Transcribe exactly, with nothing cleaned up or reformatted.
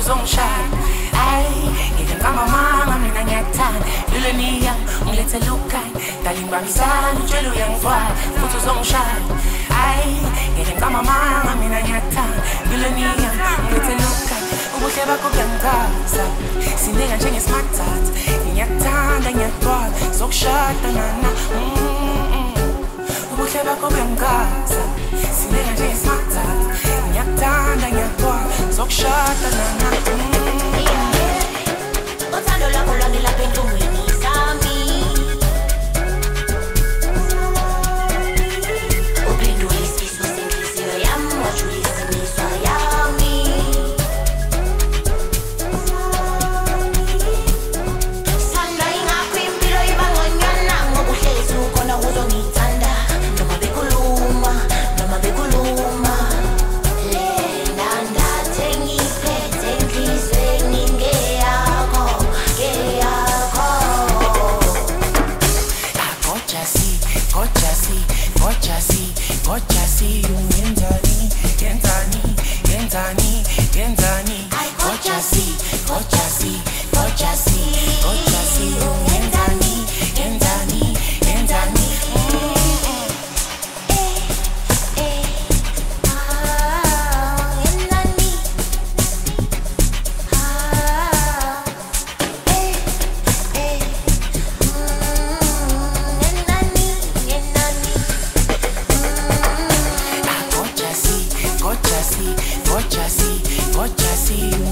uzongishaya. Ay, ngeke ngama mama mina ngiyathanda. Lule niya ungilethe lukay, darling babisana utshela uyangifwala futhi uzongishaya. Ay, ngeke ngama mama mina ngiyathanda. Lule niya ungilethe lukay, ubuhle bakho kuyangiphaza. Sindeka njengesmarthat, ngiyakuthanda ngiyagcwala, sokushada nana. Ubuhle bakho kuyangiphaza. Sindeka njengesmarthat, ngiyakuthanda ngiyagcwala, sokushada nana. Uthando lwakho lwangilapha enhlungwini zami. Uphendule isifiso senhliziyo yami, wajulisa imizwa yami. Sithanda ingakho impilo iba ngconywana, ngoba uhlezi ukhona uzongithanda. Noma bekhuluma, noma bekhuluma. Le ndandathe ngiphethe enhlizweni ngeyakho, ngeyakho. Gojasi, gojasi, gojasi, gojasi, ungenzani, genzani, genzani, genzani. Gojasi, gojasi, gojasi, gojasi, ungenzani, genzani, genzani. Gojasi, gojasi, gojasi, gojasi.